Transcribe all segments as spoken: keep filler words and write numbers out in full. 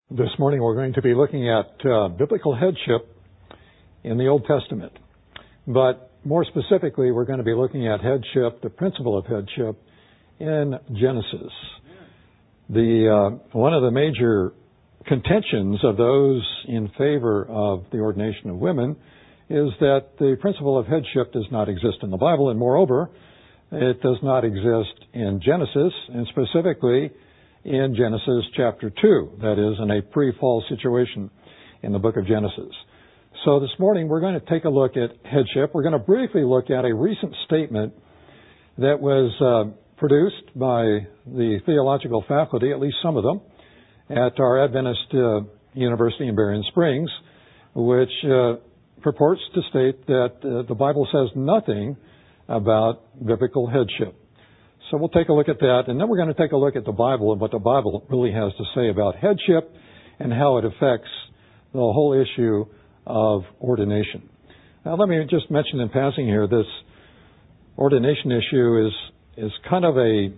This morning we're going to be looking at uh, biblical headship in the Old Testament. But more specifically, we're going to be looking at headship, the principle of headship, in Genesis. The uh, one of the major contentions of those in favor of the ordination of women is that the principle of headship does not exist in the Bible, and moreover, it does not exist in Genesis, and specifically in Genesis chapter two, that is, in a pre-fall situation in the book of Genesis. So this morning we're going to take a look at headship. We're going to briefly look at a recent statement that was uh, produced by the theological faculty, at least some of them, at our Adventist uh, University in Berrien Springs, which uh, purports to state that uh, the Bible says nothing about biblical headship. So we'll take a look at that, and then we're going to take a look at the Bible and what the Bible really has to say about headship and how it affects the whole issue of ordination. Now, let me just mention in passing here, this ordination issue is is kind of a,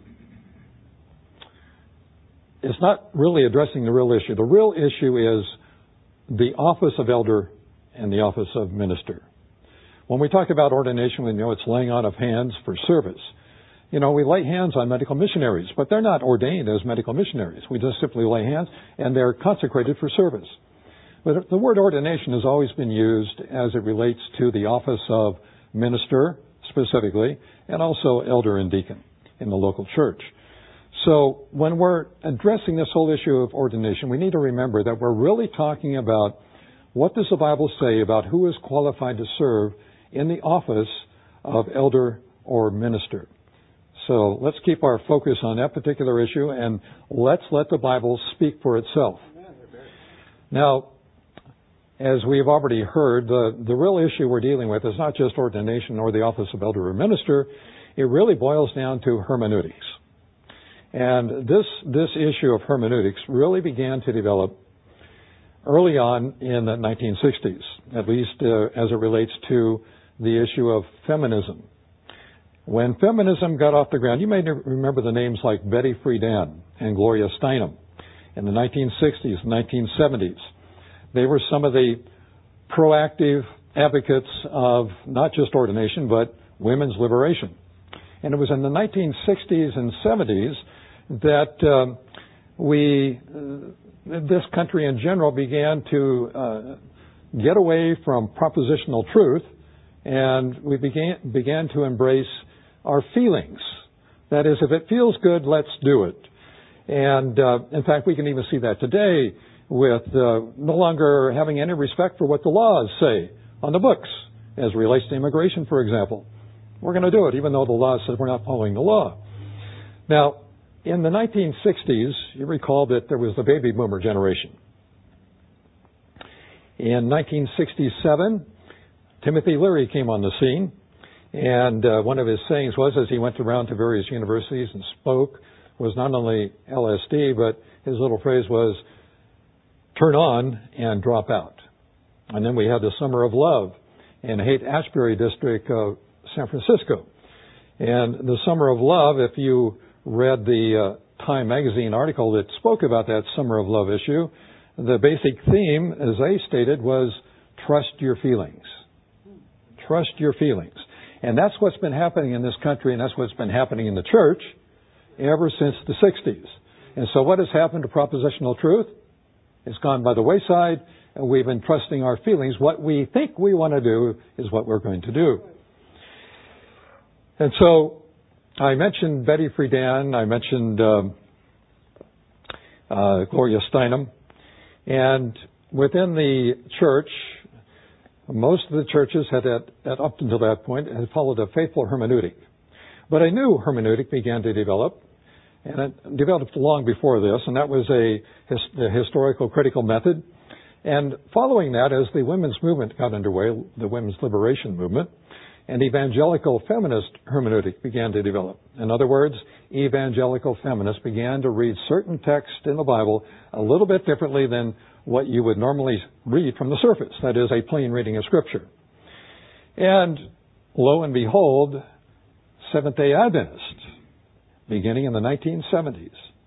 it's not really addressing the real issue. The real issue is the office of elder and the office of minister. When we talk about ordination, we know it's laying on of hands for service. You know, we lay hands on medical missionaries, but they're not ordained as medical missionaries. We just simply lay hands, and they're consecrated for service. But the word ordination has always been used as it relates to the office of minister, specifically, and also elder and deacon in the local church. So when we're addressing this whole issue of ordination, we need to remember that we're really talking about what does the Bible say about who is qualified to serve in the office of elder or minister. So let's keep our focus on that particular issue, and let's let the Bible speak for itself. Now, as we've already heard, the, the real issue we're dealing with is not just ordination or the office of elder or minister. It really boils down to hermeneutics. And this, this issue of hermeneutics really began to develop early on in the nineteen sixties, at least uh, as it relates to the issue of feminism. When feminism got off the ground, you may remember the names like Betty Friedan and Gloria Steinem in the nineteen sixties and nineteen seventies. They were some of the proactive advocates of not just ordination, but women's liberation. And it was in the nineteen sixties and seventies that uh, we, uh, this country in general, began to uh, get away from propositional truth, and we began, began to embrace our feelings. That is, if it feels good, let's do it. And uh, in fact, we can even see that today with uh, no longer having any respect for what the laws say on the books, as relates to immigration, for example. We're going to do it, even though the law says we're not following the law. Now, in the nineteen sixties, you recall that there was the baby boomer generation. In nineteen sixty-seven, Timothy Leary came on the scene. And uh, one of his sayings was, as he went around to various universities and spoke, was not only L S D, but his little phrase was, turn on and drop out. And then we had the Summer of Love in Haight-Ashbury district of San Francisco. And the Summer of Love, if you read the uh, Time magazine article that spoke about that Summer of Love issue, the basic theme, as they stated, was trust your feelings. Trust your feelings. And that's what's been happening in this country, and that's what's been happening in the church ever since the sixties. And so what has happened to propositional truth? It's gone by the wayside, and we've been trusting our feelings. What we think we want to do is what we're going to do. And so I mentioned Betty Friedan, I mentioned um, uh, Gloria Steinem, and within the church, most of the churches had, at, at, up until that point, had followed a faithful hermeneutic. But a new hermeneutic began to develop, and it developed long before this, and that was a, a historical critical method. And following that, as the women's movement got underway, the women's liberation movement, an evangelical feminist hermeneutic began to develop. In other words, evangelical feminists began to read certain texts in the Bible a little bit differently than what you would normally read from the surface, that is, a plain reading of Scripture. And lo and behold, Seventh-day Adventists, beginning in the nineteen seventies,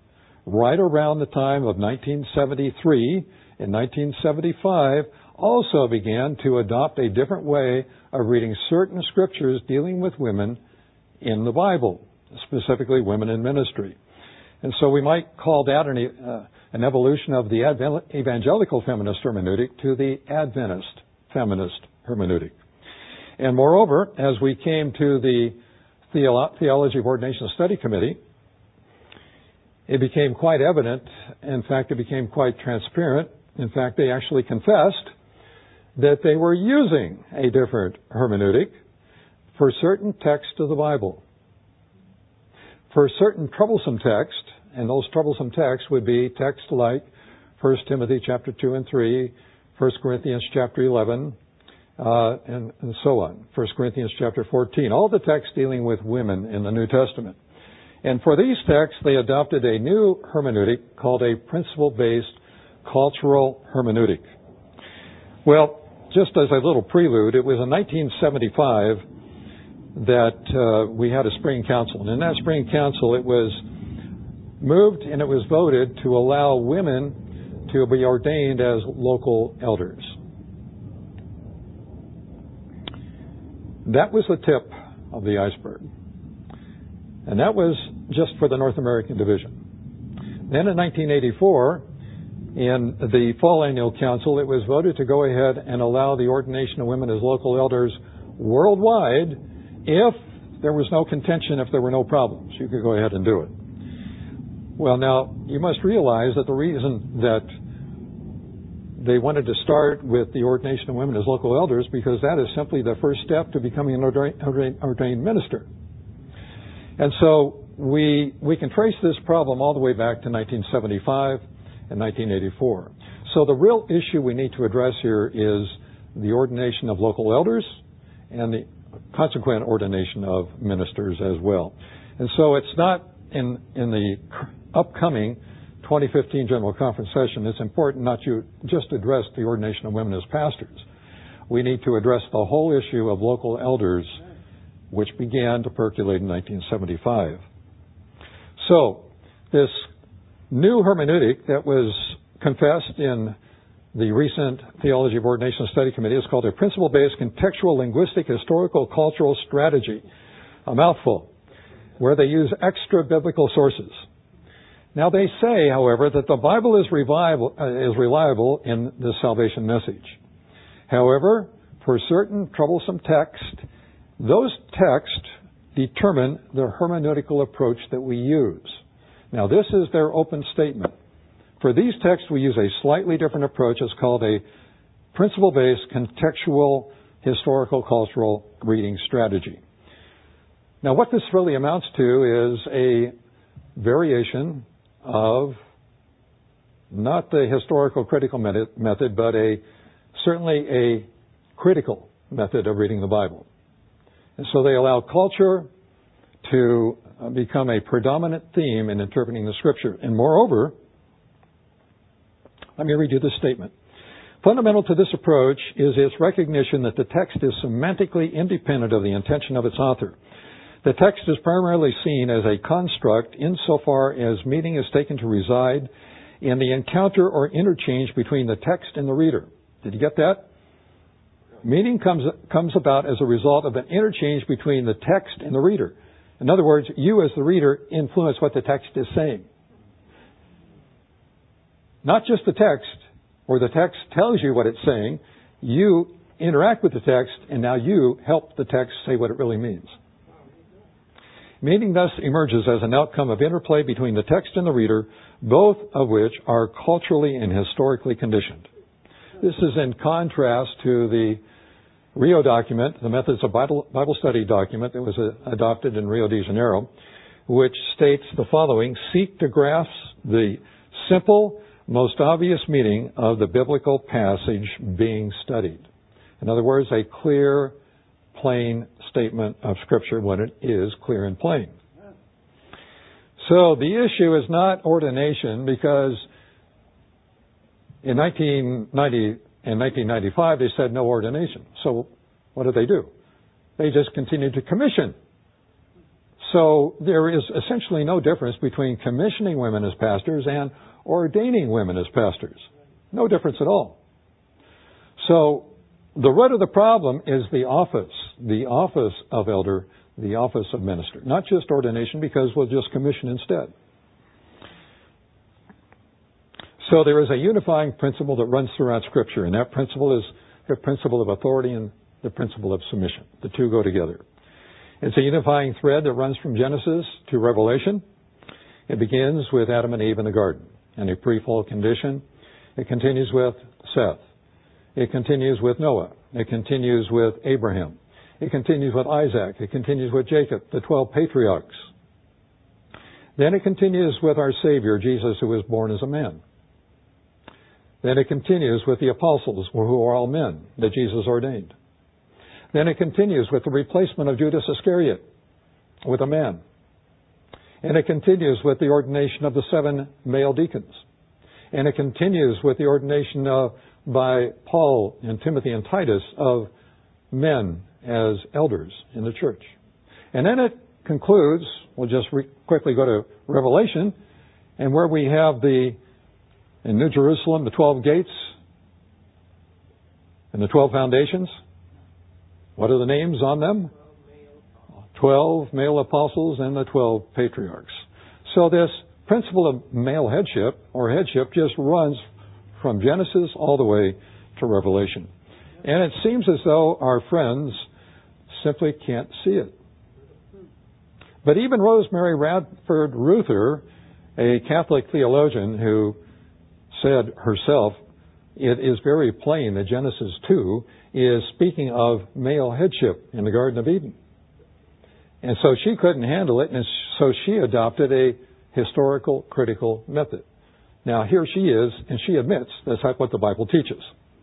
right around the time of nineteen seventy-three and nineteen seventy-five, also began to adopt a different way of reading certain scriptures dealing with women in the Bible, specifically women in ministry. And so we might call that an, uh, an evolution of the Advent, evangelical feminist hermeneutic to the Adventist feminist hermeneutic. And moreover, as we came to the Theolo- Theology of Ordination Study Committee, it became quite evident. In fact, it became quite transparent. In fact, they actually confessed that they were using a different hermeneutic for certain texts of the Bible. For certain troublesome texts, and those troublesome texts would be texts like First Timothy chapter two and three, First Corinthians chapter eleven, uh, and, and so on. First Corinthians chapter fourteen, all the texts dealing with women in the New Testament. And for these texts, they adopted a new hermeneutic called a principle-based cultural hermeneutic. Well, just as a little prelude, it was in nineteen seventy-five that uh, we had a spring council. And in that spring council, it was moved and it was voted to allow women to be ordained as local elders. That was the tip of the iceberg. And that was just for the North American division. Then in nineteen eighty-four, in the Fall Annual Council, it was voted to go ahead and allow the ordination of women as local elders worldwide if there was no contention, if there were no problems. You could go ahead and do it. Well, now, you must realize that the reason that they wanted to start with the ordination of women as local elders, because that is simply the first step to becoming an ordained, ordained minister. And so we we can trace this problem all the way back to nineteen seventy-five and nineteen eighty-four. So the real issue we need to address here is the ordination of local elders and the consequent ordination of ministers as well. And so it's not in in the upcoming twenty fifteen General Conference session, it's important not to just address the ordination of women as pastors. We need to address the whole issue of local elders, which began to percolate in nineteen seventy-five. So, this new hermeneutic that was confessed in the recent Theology of Ordination Study Committee is called a Principle-Based Contextual Linguistic Historical Cultural Strategy, a mouthful, where they use extra biblical sources. Now they say, however, that the Bible is, revival, uh, is reliable in the salvation message. However, for certain troublesome texts, those texts determine the hermeneutical approach that we use. Now this is their open statement. For these texts, we use a slightly different approach. It's called a principle-based contextual historical cultural reading strategy. Now what this really amounts to is a variation of not the historical critical method, but a certainly a critical method of reading the Bible. And so they allow culture to become a predominant theme in interpreting the Scripture. And moreover, let me read you this statement. Fundamental to this approach is its recognition that the text is semantically independent of the intention of its author. The text is primarily seen as a construct insofar as meaning is taken to reside in the encounter or interchange between the text and the reader. Did you get that? Meaning comes, comes about as a result of an interchange between the text and the reader. In other words, you as the reader influence what the text is saying. Not just the text, or the text tells you what it's saying. You interact with the text, and now you help the text say what it really means. Meaning thus emerges as an outcome of interplay between the text and the reader, both of which are culturally and historically conditioned. This is in contrast to the Rio document, the Methods of Bible, Bible Study document that was uh, adopted in Rio de Janeiro, which states the following: seek to grasp the simple, most obvious meaning of the biblical passage being studied. In other words, a clear, plain statement of Scripture when it is clear and plain. So the issue is not ordination, because in nineteen ninety and nineteen ninety-five they said no ordination. So what did they do? They just continued to commission So there is essentially no difference between commissioning women as pastors and ordaining women as pastors. No difference at all. So the root of the problem is the office, the office of elder, the office of minister. Not just ordination, because we'll just commission instead. So there is a unifying principle that runs throughout Scripture, and that principle is the principle of authority and the principle of submission. The two go together. It's a unifying thread that runs from Genesis to Revelation. It begins with Adam and Eve in the garden in a pre-fall condition. It continues with Seth. It continues with Noah. It continues with Abraham. It continues with Isaac. It continues with Jacob, the twelve patriarchs. Then it continues with our Savior, Jesus, who was born as a man. Then it continues with the apostles, who are all men, that Jesus ordained. Then it continues with the replacement of Judas Iscariot with a man. And it continues with the ordination of the seven male deacons. And it continues with the ordination of, by Paul and Timothy and Titus of men as elders in the church. And then it concludes, we'll just re- quickly go to Revelation, and where we have the, in New Jerusalem, the twelve gates and the twelve foundations. What are the names on them? Twelve male apostles and the twelve patriarchs. So this principle of male headship or headship just runs from Genesis all the way to Revelation. And it seems as though our friends simply can't see it. But even Rosemary Radford Ruther, a Catholic theologian who said herself, it is very plain that Genesis two is speaking of male headship in the Garden of Eden. And so she couldn't handle it, and so she adopted a historical critical method. Now here she is, and she admits that's what the Bible teaches.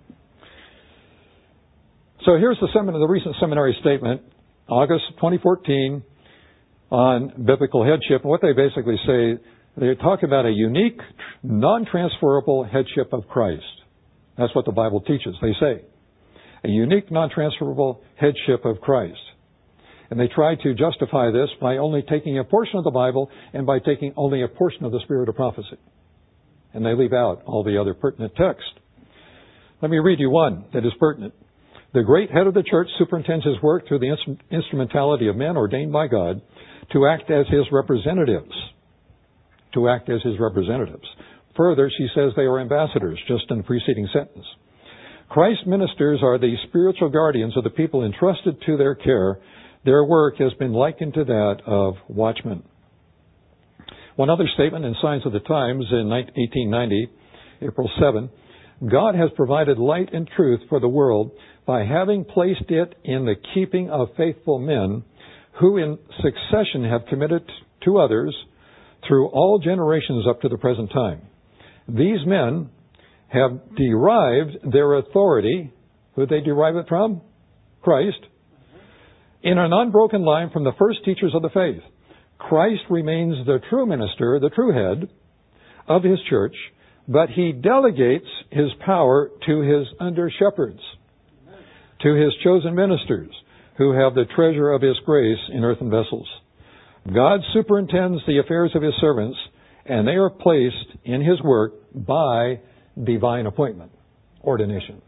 So here's the, semin- the recent seminary statement, August twenty fourteen, on biblical headship. And what they basically say, they talk about a unique, non-transferable headship of Christ. That's what the Bible teaches. They say a unique, non-transferable headship of Christ. And they try to justify this by only taking a portion of the Bible and by taking only a portion of the spirit of prophecy. And they leave out all the other pertinent text. Let me read you one that is pertinent. The great head of the church superintends his work through the instru- instrumentality of men ordained by God to act as his representatives. To act as his representatives. Further, she says they are ambassadors, just in the preceding sentence. Christ's ministers are the spiritual guardians of the people entrusted to their care. Their work has been likened to that of watchmen. One other statement in Signs of the Times in eighteen ninety, April seventh, God has provided light and truth for the world by having placed it in the keeping of faithful men who in succession have committed to others through all generations up to the present time. These men have derived their authority, who they derive it from? Christ, in an unbroken line from the first teachers of the faith. Christ remains the true minister, the true head of his church, but he delegates his power to his under-shepherds, to his chosen ministers, who have the treasure of his grace in earthen vessels. God superintends the affairs of his servants, and they are placed in his work by divine appointment, ordination.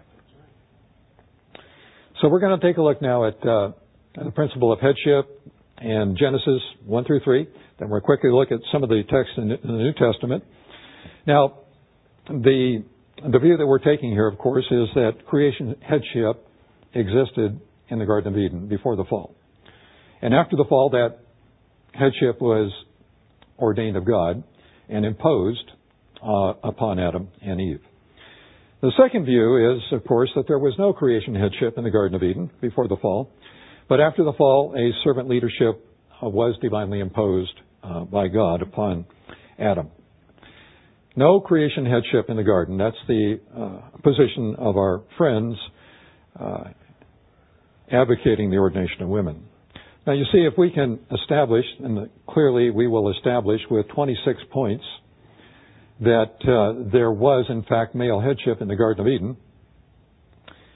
So we're going to take a look now at uh, the principle of headship and Genesis one through three. Then we'll quickly look at some of the texts in the New Testament. Now, the the view that we're taking here, of course, is that creation headship existed in the Garden of Eden before the fall. And after the fall, that headship was ordained of God and imposed uh, upon Adam and Eve. The second view is, of course, that there was no creation headship in the Garden of Eden before the fall. But after the fall, a servant leadership uh, was divinely imposed uh, by God upon Adam. No creation headship in the garden. That's the uh, position of our friends uh, advocating the ordination of women. Now, you see, if we can establish, and clearly we will establish with twenty-six points, that uh, there was, in fact, male headship in the Garden of Eden.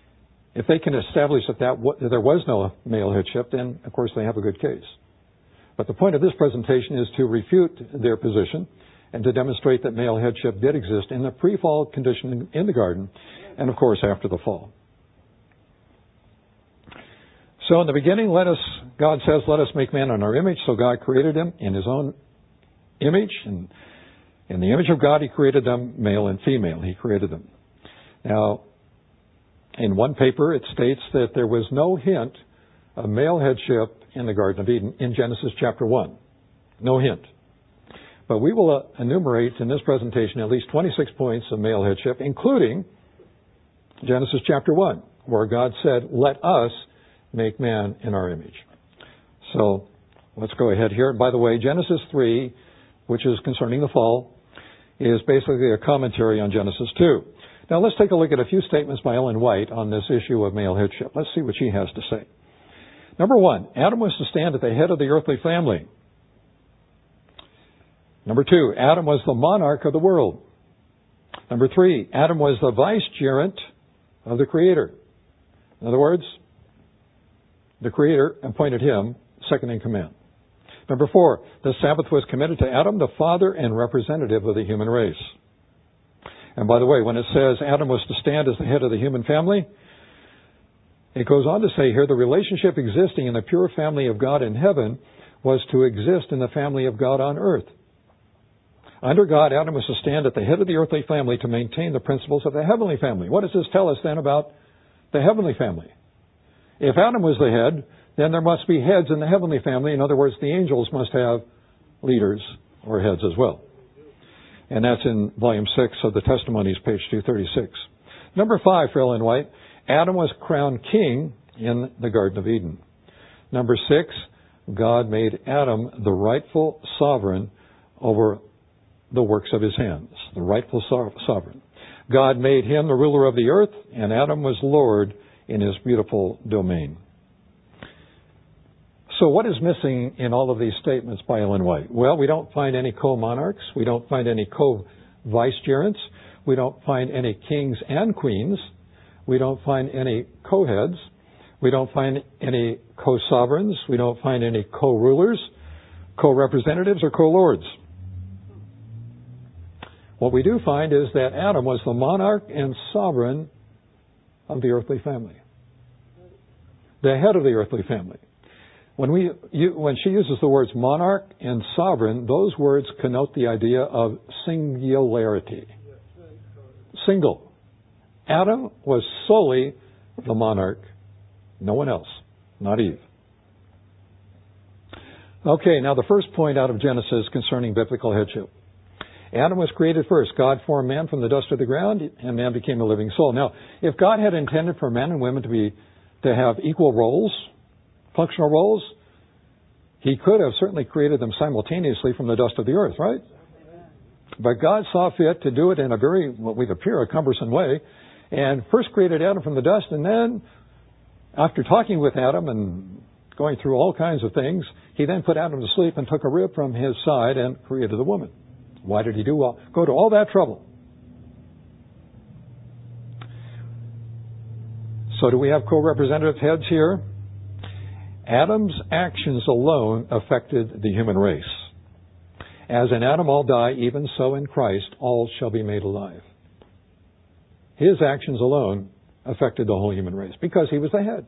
If they can establish that, that, that there was no male headship, then, of course, they have a good case. But the point of this presentation is to refute their position and to demonstrate that male headship did exist in the pre-fall condition in the garden and, of course, after the fall. So in the beginning, let us, God says, let us make man in our image. So God created him in his own image. And in the image of God, he created them, male and female. He created them. Now, in one paper, it states that there was no hint of male headship in the Garden of Eden in Genesis chapter one. No hint. But we will uh, enumerate in this presentation at least twenty-six points of male headship, including Genesis chapter one, where God said, let us make man in our image. So let's go ahead here. And by the way, Genesis three, which is concerning the fall, is basically a commentary on Genesis two. Now let's take a look at a few statements by Ellen White on this issue of male headship. Let's see what she has to say. Number one, Adam was to stand at the head of the earthly family. Number two, Adam was the monarch of the world. Number three, Adam was the vicegerent of the Creator. In other words, the Creator appointed him second in command. Number four, the Sabbath was committed to Adam, the father and representative of the human race. And by the way, when it says Adam was to stand as the head of the human family, it goes on to say here, the relationship existing in the pure family of God in heaven was to exist in the family of God on earth. Under God, Adam was to stand at the head of the earthly family to maintain the principles of the heavenly family. What does this tell us then about the heavenly family? If Adam was the head, then there must be heads in the heavenly family. In other words, the angels must have leaders or heads as well. And that's in volume six of the Testimonies, page two thirty-six. Number five for Ellen White, Adam was crowned king in the Garden of Eden. Number six, God made Adam the rightful sovereign over the works of his hands, the rightful sovereign. God made him the ruler of the earth, and Adam was Lord in his beautiful domain. So what is missing in all of these statements by Ellen White? Well, we don't find any co-monarchs. We don't find any co-vicegerents. We don't find any kings and queens. We don't find any co-heads. We don't find any co-sovereigns. We don't find any co-rulers, co-representatives, or co-lords. What we do find is that Adam was the monarch and sovereign of the earthly family, the head of the earthly family. When we, you, when she uses the words monarch and sovereign, those words connote the idea of singularity. Single. Adam was solely the monarch, no one else, not Eve. Okay, now the first point out of Genesis concerning biblical headship. Adam was created first. God formed man from the dust of the ground, and man became a living soul. Now, if God had intended for men and women to be to have equal roles, functional roles, He could have certainly created them simultaneously from the dust of the earth, right? But God saw fit to do it in a very, what would appear, a cumbersome way, and first created Adam from the dust, and then, after talking with Adam and going through all kinds of things, He then put Adam to sleep and took a rib from his side and created the woman. Why did He do all, go to all that trouble? So do we have co-representative heads here? Adam's actions alone affected the human race. As in Adam all die, even so in Christ all shall be made alive. His actions alone affected the whole human race because He was the head.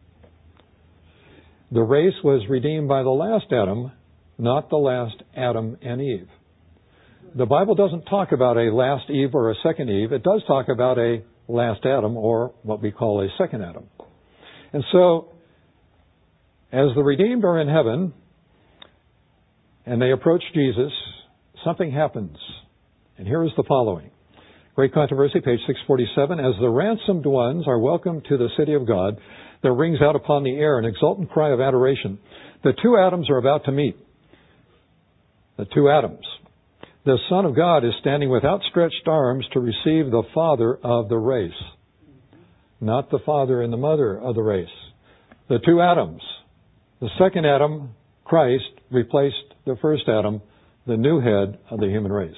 The race was redeemed by the last Adam, not the last Adam and Eve. The Bible doesn't talk about a last Eve or a second Eve. It does talk about a last Adam, or what we call a second Adam. And so, as the redeemed are in heaven, and they approach Jesus, something happens. And here is the following. Great Controversy, page six forty-seven. As the ransomed ones are welcomed to the city of God, there rings out upon the air an exultant cry of adoration. The two Adams are about to meet. The two Adams. The Son of God is standing with outstretched arms to receive the father of the race. Not the father and the mother of the race. The two Adams. The second Adam, Christ, replaced the first Adam, the new head of the human race.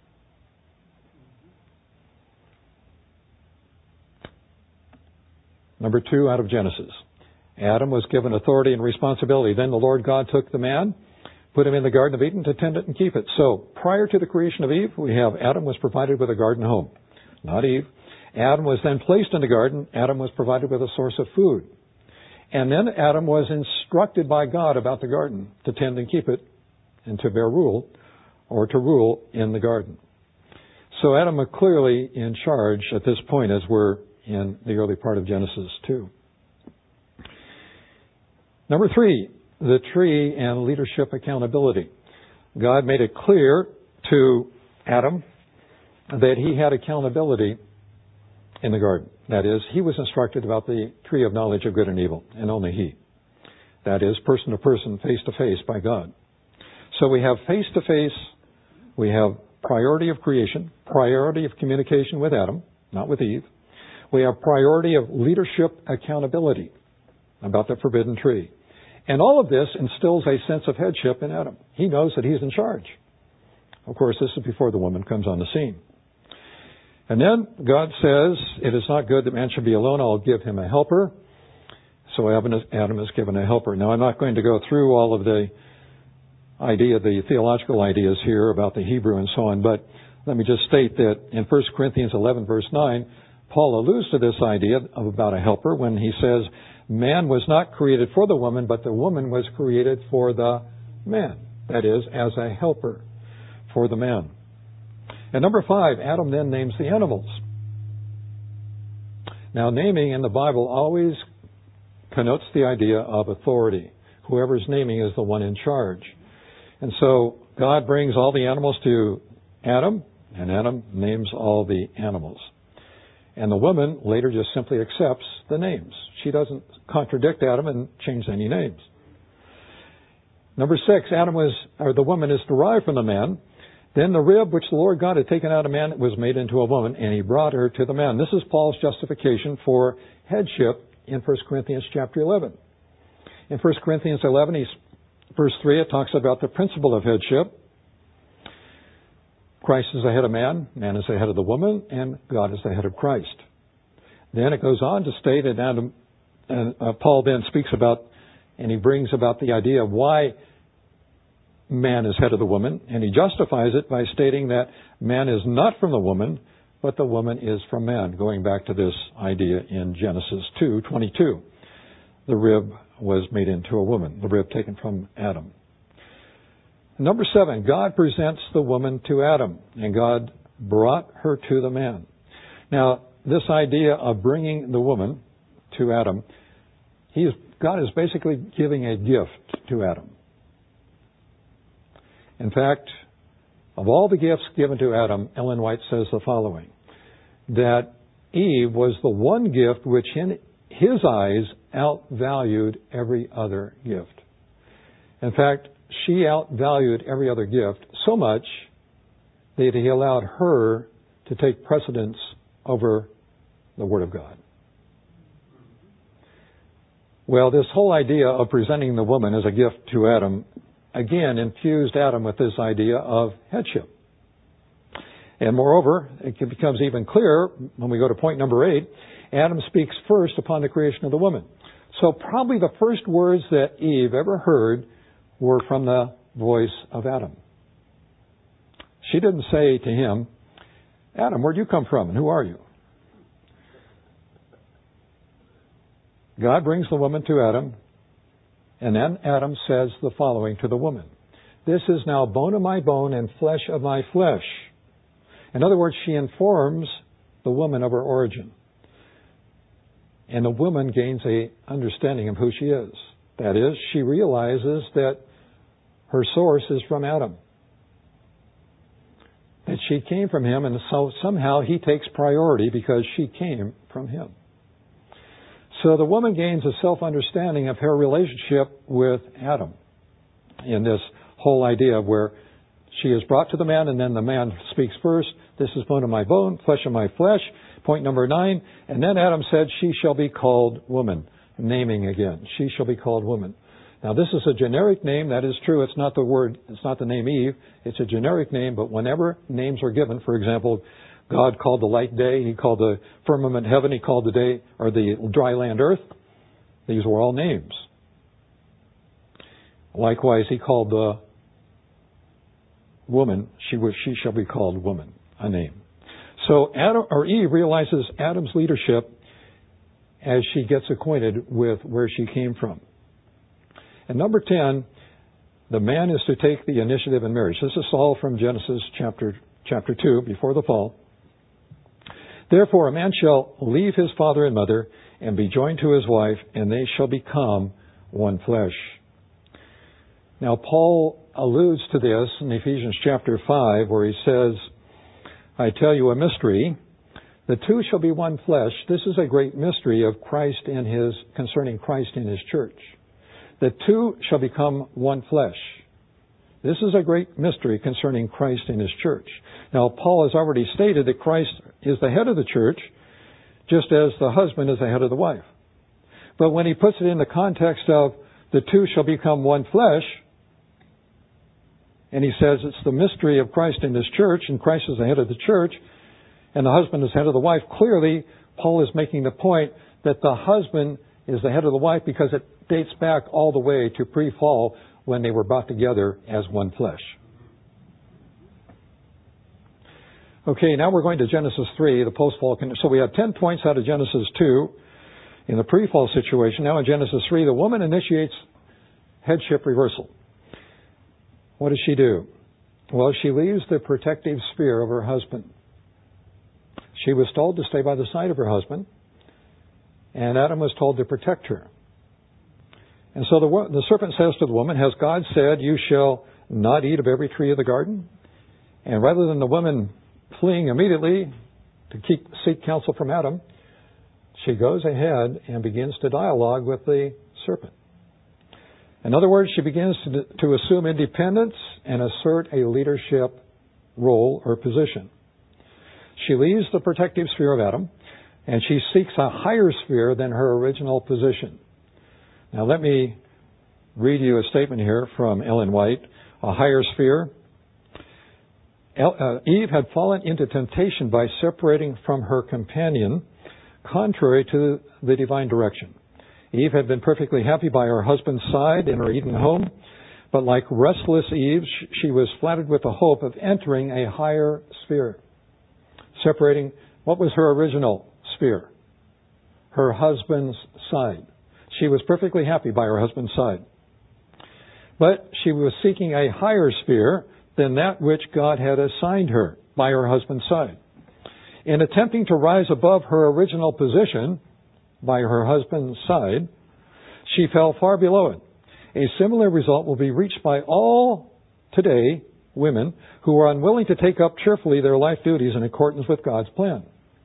Number two out of Genesis. Adam was given authority and responsibility. Then the Lord God took the man put him in the Garden of Eden to tend it and keep it. So prior to the creation of Eve, we have Adam was provided with a garden home, not Eve. Adam was then placed in the garden. Adam was provided with a source of food. And then Adam was instructed by God about the garden to tend and keep it and to bear rule or to rule in the garden. So Adam was clearly in charge at this point as we're in the early part of Genesis two. Number three, the tree and leadership accountability. God made it clear to Adam that he had accountability in the garden. That is, he was instructed about the tree of knowledge of good and evil, and only he. That is, person to person, face to face by God. So we have face to face, we have priority of creation, priority of communication with Adam, not with Eve. We have priority of leadership accountability about the forbidden tree. And all of this instills a sense of headship in Adam. He knows that he's in charge. Of course, this is before the woman comes on the scene. And then God says, it is not good that man should be alone. I'll give him a helper. So Adam is, Adam is given a helper. Now, I'm not going to go through all of the idea, the theological ideas here about the Hebrew and so on, but let me just state that in First Corinthians eleven, verse nine, Paul alludes to this idea of about a helper when he says, man was not created for the woman, but the woman was created for the man. That is, as a helper for the man. And number five, Adam then names the animals. Now, naming in the Bible always connotes the idea of authority. Whoever's naming is the one in charge. And so God brings all the animals to Adam, and Adam names all the animals. And the woman later just simply accepts the names. She doesn't contradict Adam and change any names. Number six, Adam was, or the woman is derived from the man. Then the rib which the Lord God had taken out of man was made into a woman, and he brought her to the man. This is Paul's justification for headship in First Corinthians chapter eleven. In First Corinthians eleven, he's, verse three, it talks about the principle of headship. Christ is the head of man, man is the head of the woman, and God is the head of Christ. Then it goes on to state, and Adam, and uh, Paul then speaks about, and he brings about the idea of why man is head of the woman, and he justifies it by stating that man is not from the woman, but the woman is from man, going back to this idea in Genesis two twenty-two. The rib was made into a woman, the rib taken from Adam. Number seven, God presents the woman to Adam, and God brought her to the man. Now, this idea of bringing the woman to Adam, he is, God is basically giving a gift to Adam. In fact, of all the gifts given to Adam, Ellen White says the following, that Eve was the one gift which in his eyes outvalued every other gift. In fact, she outvalued every other gift so much that he allowed her to take precedence over the Word of God. Well, this whole idea of presenting the woman as a gift to Adam again infused Adam with this idea of headship. And moreover, it becomes even clearer when we go to point number eight, Adam speaks first upon the creation of the woman. So probably the first words that Eve ever heard were from the voice of Adam. She didn't say to him, Adam, where'd you come from and who are you? God brings the woman to Adam, and then Adam says the following to the woman. This is now bone of my bone and flesh of my flesh. In other words, she informs the woman of her origin. And the woman gains a understanding of who she is. That is, she realizes that her source is from Adam. That she came from him, and so somehow he takes priority because she came from him. So the woman gains a self-understanding of her relationship with Adam in this whole idea of where she is brought to the man and then the man speaks first. This is bone of my bone, flesh of my flesh. Point number nine. And then Adam said, she shall be called woman. Naming again. She shall be called woman. Now this is a generic name. That is true. It's not the word, it's not the name Eve. It's a generic name. But whenever names are given, for example, God called the light day. He called the firmament heaven. He called the day, or the dry land earth. These were all names. Likewise, he called the woman, she was, she shall be called woman, a name. So Adam, or Eve realizes Adam's leadership as she gets acquainted with where she came from. And number ten, the man is to take the initiative in marriage. This is all from Genesis chapter chapter two, before the fall. Therefore, a man shall leave his father and mother and be joined to his wife, and they shall become one flesh. Now, Paul alludes to this in Ephesians chapter five, where he says, I tell you a mystery. The two shall be one flesh. This is a great mystery of Christ and his, concerning Christ and his church. The two shall become one flesh. This is a great mystery concerning Christ and his church. Now, Paul has already stated that Christ is the head of the church, just as the husband is the head of the wife. But when he puts it in the context of the two shall become one flesh, and he says it's the mystery of Christ and his church, and Christ is the head of the church, and the husband is head of the wife, clearly Paul is making the point that the husband is the head of the wife because it dates back all the way to pre-fall when they were brought together as one flesh. Okay, now we're going to Genesis three, the post-fall. So we have ten points out of Genesis two in the pre-fall situation. Now in Genesis three, the woman initiates headship reversal. What does she do? Well, she leaves the protective sphere of her husband. She was told to stay by the side of her husband, and Adam was told to protect her. And so the, the serpent says to the woman, has God said, you shall not eat of every tree of the garden? And rather than the woman fleeing immediately to keep, seek counsel from Adam, she goes ahead and begins to dialogue with the serpent. In other words, she begins to, to assume independence and assert a leadership role or position. She leaves the protective sphere of Adam, and she seeks a higher sphere than her original position. Now let me read you a statement here from Ellen White. A higher sphere. Eve had fallen into temptation by separating from her companion, contrary to the divine direction. Eve had been perfectly happy by her husband's side in her Eden home, but like restless Eve, she was flattered with the hope of entering a higher sphere. Separating, what was her original sphere? Her husband's side. She was perfectly happy by her husband's side. But she was seeking a higher sphere than that which God had assigned her by her husband's side. In attempting to rise above her original position by her husband's side, she fell far below it. A similar result will be reached by all today women who are unwilling to take up cheerfully their life duties in accordance with God's plan.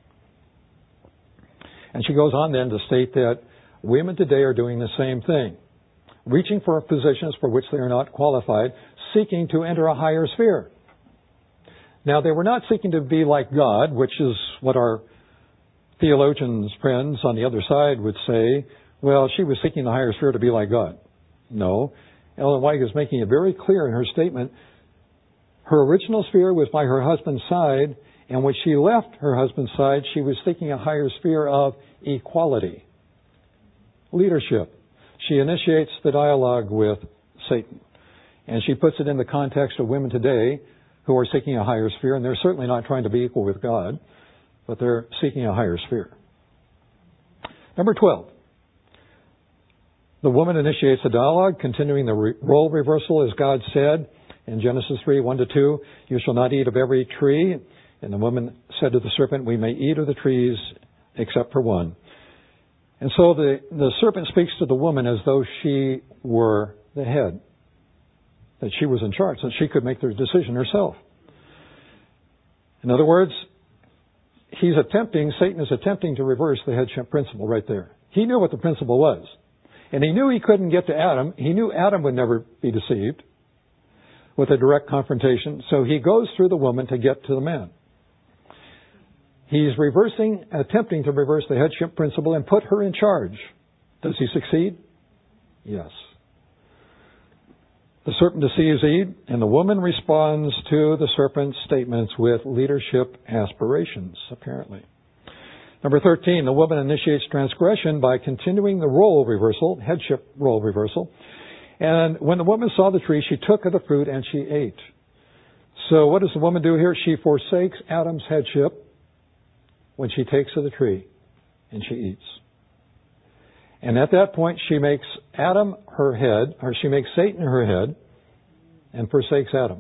And she goes on then to state that women today are doing the same thing, reaching for positions for which they are not qualified, seeking to enter a higher sphere. Now, they were not seeking to be like God, which is what our theologians' friends on the other side would say. Well, she was seeking the higher sphere to be like God. No. Ellen White is making it very clear in her statement. Her original sphere was by her husband's side, and when she left her husband's side, she was seeking a higher sphere of equality. Leadership. She initiates the dialogue with Satan. And she puts it in the context of women today who are seeking a higher sphere, and they're certainly not trying to be equal with God, but they're seeking a higher sphere. Number twelve. The woman initiates a dialogue, continuing the re- role reversal as God said in Genesis three, one to two, you shall not eat of every tree. And the woman said to the serpent, we may eat of the trees except for one. And so the, the serpent speaks to the woman as though she were the head, that she was in charge, that she could make the decision herself. In other words, he's attempting, Satan is attempting to reverse the headship principle right there. He knew what the principle was. And he knew he couldn't get to Adam. He knew Adam would never be deceived with a direct confrontation. So he goes through the woman to get to the man. He's reversing, attempting to reverse the headship principle and put her in charge. Does he succeed? Yes. The serpent deceives Eve, and the woman responds to the serpent's statements with leadership aspirations, apparently. Number thirteen, the woman initiates transgression by continuing the role reversal, headship role reversal. And when the woman saw the tree, she took of the fruit and she ate. So what does the woman do here? She forsakes Adam's headship when she takes of the tree and she eats. And at that point, she makes Adam her head, or she makes Satan her head, and forsakes Adam.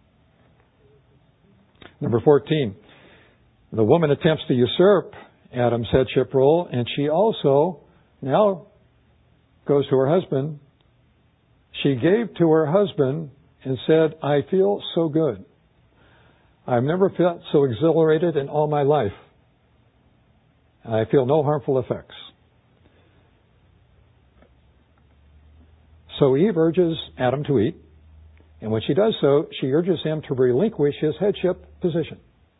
Number fourteen, the woman attempts to usurp Adam's headship role, and she also now goes to her husband. She gave to her husband and said, I feel so good. I've never felt so exhilarated in all my life. I feel no harmful effects. So Eve urges Adam to eat, and when she does so, she urges him to relinquish his headship position.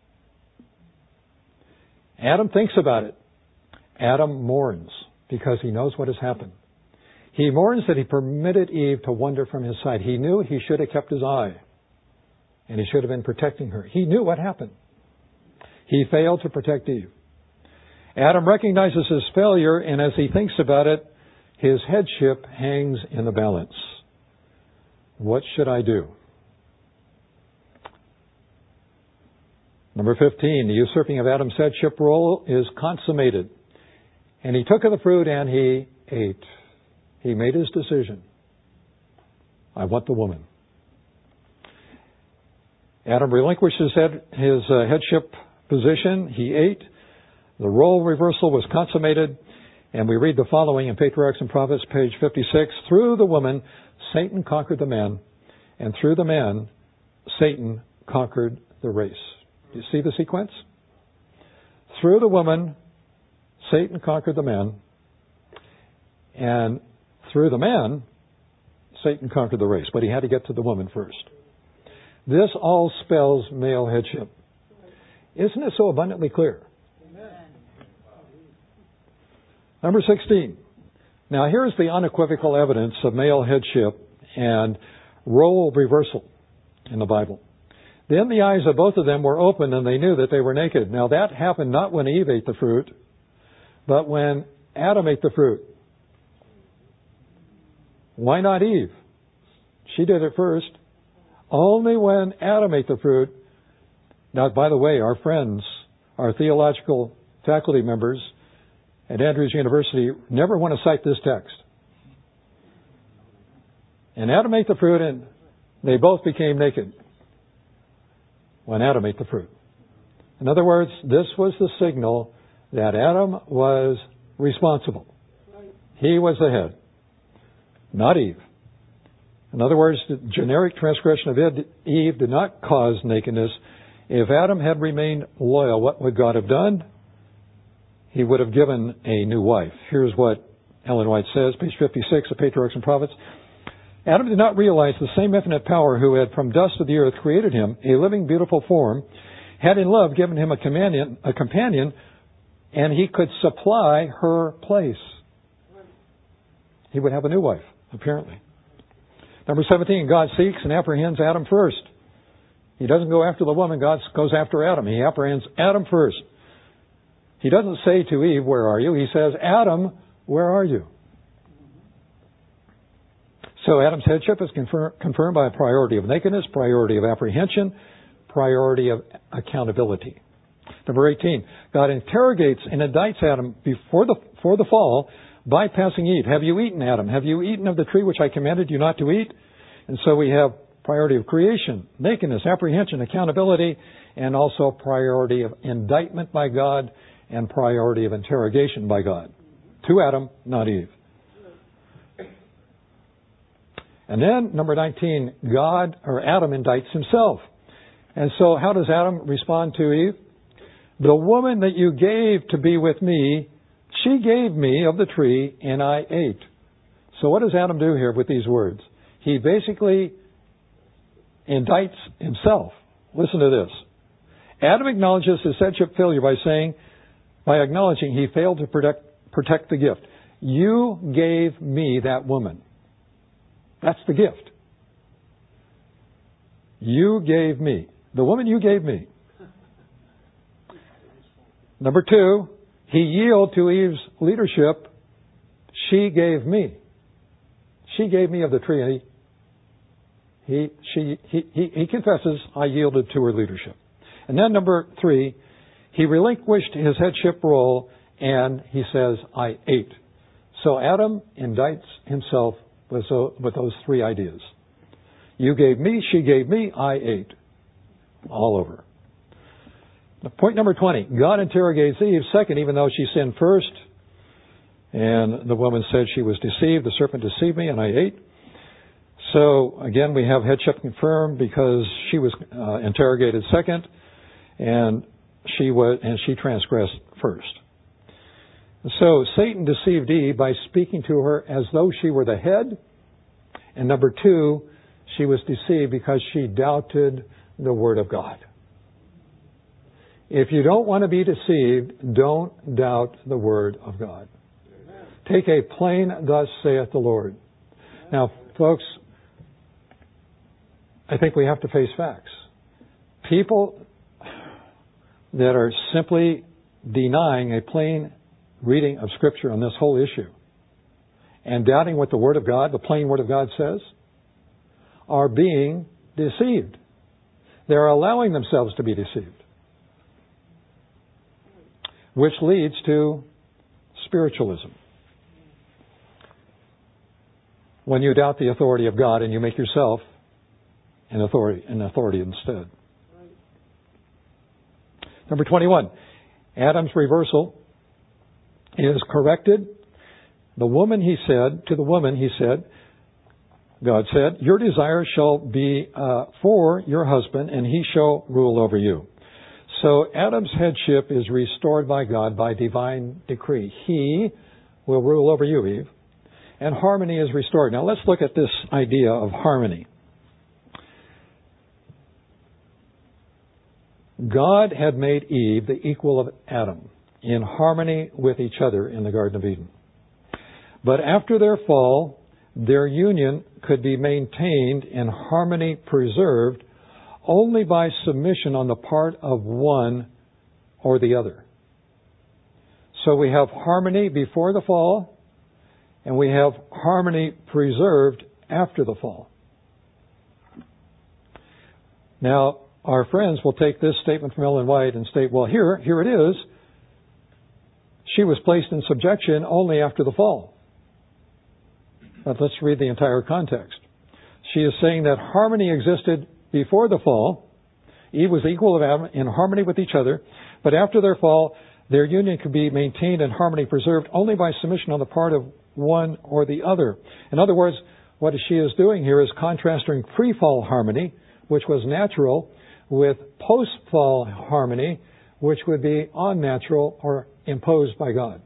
Adam thinks about it. Adam mourns because he knows what has happened. He mourns that he permitted Eve to wander from his side. He knew he should have kept his eye, and he should have been protecting her. He knew what happened. He failed to protect Eve. Adam recognizes his failure, and as he thinks about it, his headship hangs in the balance. What should I do? Number fifteen, the usurping of Adam's headship role is consummated. And he took of the fruit and he ate. He made his decision. I want the woman. Adam relinquished his, head, his uh, headship position. He ate. The role reversal was consummated. And we read the following in Patriarchs and Prophets, page fifty-six. Through the woman, Satan conquered the man. And through the man, Satan conquered the race. Do you see the sequence? Through the woman, Satan conquered the man. And through the man, Satan conquered the race. But he had to get to the woman first. This all spells male headship. Isn't it so abundantly clear? Amen. Number sixteen. Now here's the unequivocal evidence of male headship and role reversal in the Bible. Then the eyes of both of them were opened and they knew that they were naked. Now that happened not when Eve ate the fruit, but when Adam ate the fruit. Why not Eve? She did it first. Only when Adam ate the fruit. Now, by the way, our friends, our theological faculty members at Andrews University never want to cite this text. And Adam ate the fruit and they both became naked when Adam ate the fruit. In other words, this was the signal that Adam was responsible. He was the head, not Eve. In other words, the generic transgression of Eve did not cause nakedness. If Adam had remained loyal, what would God have done? He would have given a new wife. Here's what Ellen White says, page fifty-six of Patriarchs and Prophets. Adam did not realize the same infinite power who had from dust of the earth created him, a living, beautiful form, had in love given him a companion, a companion, and he could supply her place. He would have a new wife, apparently. Number seventeen, God seeks and apprehends Adam first. He doesn't go after the woman, God goes after Adam. He apprehends Adam first. He doesn't say to Eve, where are you? He says, Adam, where are you? So Adam's headship is confirm, confirmed by a priority of nakedness, priority of apprehension, priority of accountability. Number eighteen, God interrogates and indicts Adam before the, before the fall, bypassing Eve. Have you eaten, Adam? Have you eaten of the tree which I commanded you not to eat? And so we have priority of creation, nakedness, apprehension, accountability, and also priority of indictment by God and priority of interrogation by God. To Adam, not Eve. And then, number nineteen, God, or Adam, indicts himself. And so how does Adam respond to Eve? The woman that you gave to be with me, she gave me of the tree, and I ate. So what does Adam do here with these words? He basically indicts himself. Listen to this. Adam acknowledges his headship failure by saying, by acknowledging he failed to protect, protect the gift. You gave me that woman. That's the gift. You gave me. The woman you gave me. Number two, he yielded to Eve's leadership. She gave me. She gave me of the tree. He, she, he, he, he confesses, I yielded to her leadership. And then number three, he relinquished his headship role and he says, I ate. So Adam indicts himself with, with those three ideas. You gave me, she gave me, I ate. All over. Point number twenty, God interrogates Eve second, even though she sinned first. And the woman said she was deceived. The serpent deceived me and I ate. So again, we have headship confirmed because she was uh, interrogated second, and she was and she transgressed first. So Satan deceived Eve by speaking to her as though she were the head. And number two, she was deceived because she doubted the Word of God. If you don't want to be deceived, don't doubt the Word of God. Amen. Take a plain, thus saith the Lord. Amen. Now, folks, I think we have to face facts. People that are simply denying a plain reading of Scripture on this whole issue and doubting what the Word of God, the plain Word of God says, are being deceived. They're allowing themselves to be deceived, which leads to spiritualism. When you doubt the authority of God and you make yourself an authority, an authority instead. Number twenty-one, Adam's reversal is corrected. The woman, he said, to the woman, he said, God said, your desire shall be uh, for your husband, and he shall rule over you. So Adam's headship is restored by God by divine decree. He will rule over you, Eve. And harmony is restored. Now let's look at this idea of harmony. God had made Eve the equal of Adam in harmony with each other in the Garden of Eden. But after their fall, their union could be maintained in harmony preserved only by submission on the part of one or the other. So we have harmony before the fall, and we have harmony preserved after the fall. Now, our friends will take this statement from Ellen White and state, well, here, here it is. She was placed in subjection only after the fall. But let's read the entire context. She is saying that harmony existed before the fall. Eve was equal of Adam in harmony with each other. But after their fall, their union could be maintained and harmony preserved only by submission on the part of one or the other. In other words, what she is doing here is contrasting pre-fall harmony, which was natural, with post-fall harmony, which would be unnatural or imposed by God.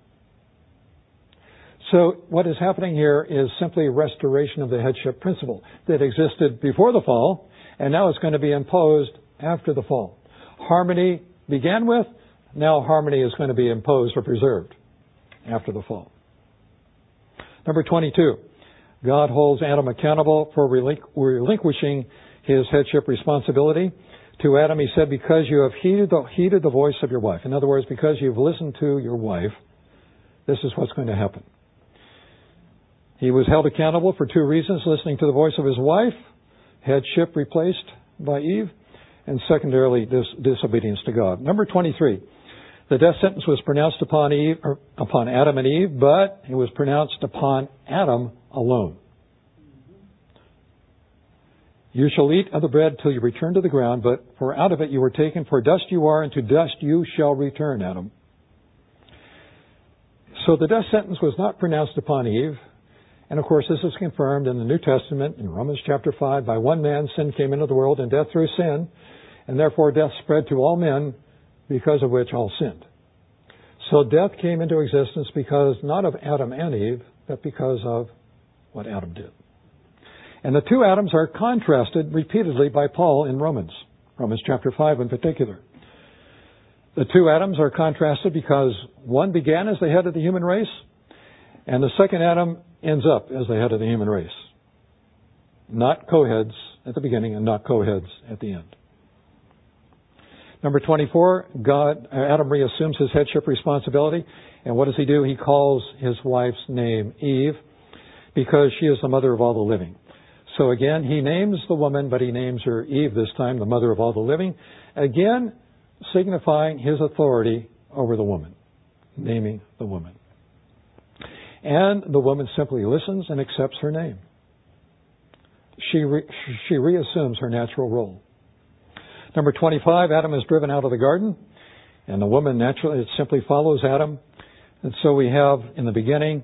So what is happening here is simply restoration of the headship principle that existed before the fall, and now it's going to be imposed after the fall. Harmony began with, now harmony is going to be imposed or preserved after the fall. Number twenty-two, God holds Adam accountable for relinqu- relinquishing his headship responsibility. To Adam he said, because you have heeded the, heeded the voice of your wife. In other words, because you've listened to your wife, this is what's going to happen. He was held accountable for two reasons: listening to the voice of his wife, headship replaced by Eve, and secondarily, dis- disobedience to God. Number twenty-three, the death sentence was pronounced upon Eve, or upon Adam and Eve, but it was pronounced upon Adam alone. You shall eat of the bread till you return to the ground, but for out of it you were taken, for dust you are, and to dust you shall return, Adam. So the death sentence was not pronounced upon Eve. And of course, this is confirmed in the New Testament, in Romans chapter five. By one man sin came into the world, and death through sin, and therefore death spread to all men, because of which all sinned. So death came into existence because not of Adam and Eve, but because of what Adam did. And the two Adams are contrasted repeatedly by Paul in Romans, Romans chapter five in particular. The two Adams are contrasted because one began as the head of the human race, and the second Adam ends up as the head of the human race. Not co-heads at the beginning and not co-heads at the end. Number twenty-four, God, Adam reassumes his headship responsibility. And what does he do? He calls his wife's name Eve because she is the mother of all the living. So again, he names the woman, but he names her Eve this time, the mother of all the living. Again, signifying his authority over the woman, naming the woman. And the woman simply listens and accepts her name. She re- she reassumes her natural role. Number twenty-five, Adam is driven out of the garden, and the woman naturally, it simply follows Adam. And so we have, in the beginning,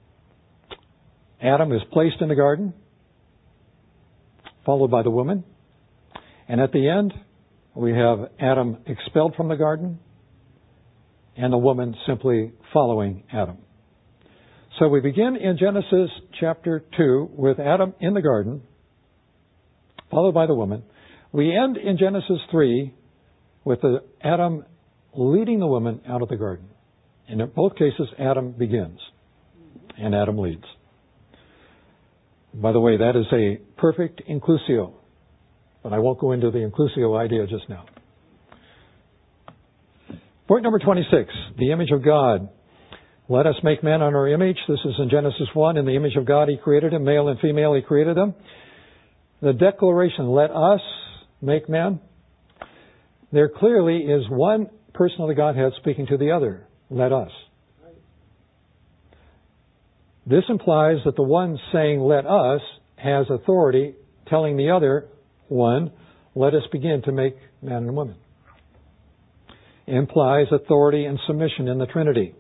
Adam is placed in the garden, followed by the woman. And at the end, we have Adam expelled from the garden, and the woman simply following Adam. So we begin in Genesis chapter two with Adam in the garden, followed by the woman. We end in Genesis three with the Adam leading the woman out of the garden. And in both cases, Adam begins and Adam leads. By the way, that is a perfect inclusio, but I won't go into the inclusio idea just now. Point number twenty-six, the image of God. Let us make man on our image. This is in Genesis one. In the image of God, He created him. Male and female, He created them. The declaration, let us make man. There clearly is one person of the Godhead speaking to the other. Let us. This implies that the one saying, let us, has authority telling the other one, let us begin to make man and woman. It implies authority and submission in the Trinity.